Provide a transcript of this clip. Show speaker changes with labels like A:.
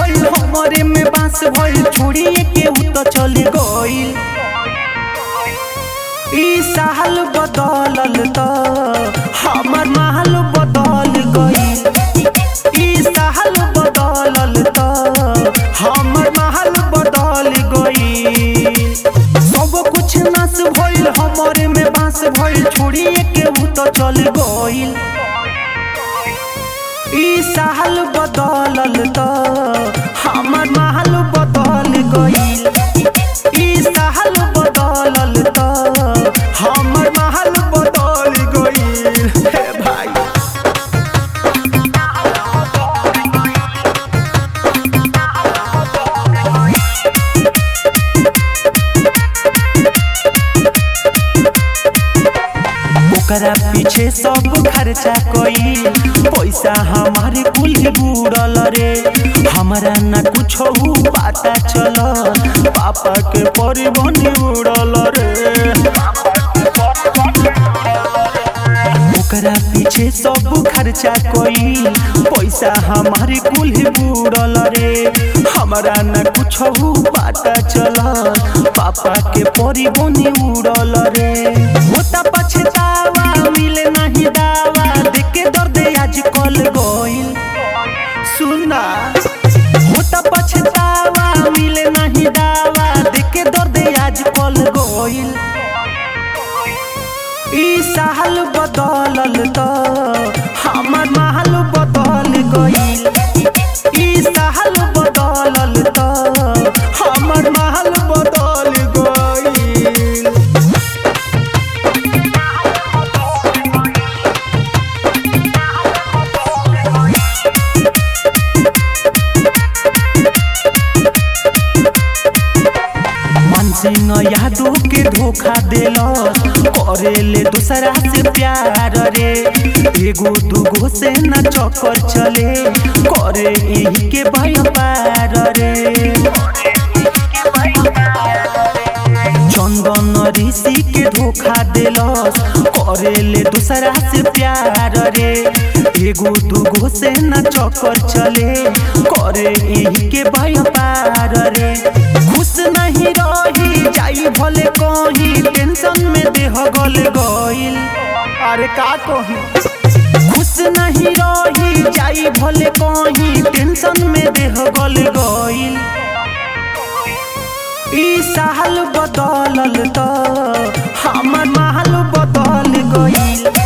A: भइल हमरे में बांस भइल छोड़िए केहू तो चल गइल। ई साल बदलल त हमर महल बदल गइल। ई साल बदलल त हमर महल बदल गइल। सब कुछ नाश भइल हमरे में बांस भइल छोड़िए केहू तो चल गइल। ई साल बदलल त हमर महल बदल गइल। ई साल बदलल त हमर महल बदल गइल। हे भाई ओकरा पीछे सब खर्चा कइल पैसा हमारे कुल बुड़ल रे। हमरा न कुछो पता चलल पापा के परिवहन उड़ल रे। ओकरा पीछे सब खर्चा कइल पैसा हमारे कुल बुड़ल रे। हमरा न कुछो पता चलल पापा के परिवहन उड़ल रे। होता पछतावा मिले नहीं दावा देखे दर्द आज कल गइल। सुना होता पछतावा मिले नहीं दावा देखे दर्द आज कल गइल। ई साल बदलल त हमर महल बदल गइल। ई साल बदलल त हमर महल बदल गइल। सिंह यादव के धोखा देलस करेले दूसरा से प्यार रे। एगो दूगो से न चक्कर चले करे यही के व्यापार रे। चंदन ऋषि के धोखा देलस करेले दूसरा से प्यार रे। एगो दूगो से न चक्कर चले करे यही के व्यापार रे। खुश नहीं रही जाई भले कहीं टेंशन में देह गल गइल। अरे का कही खुश नहीं रही जाई भले कहीं टेंशन में देह गल गइल। ई साल बदलल त हमर महल बदल गइल।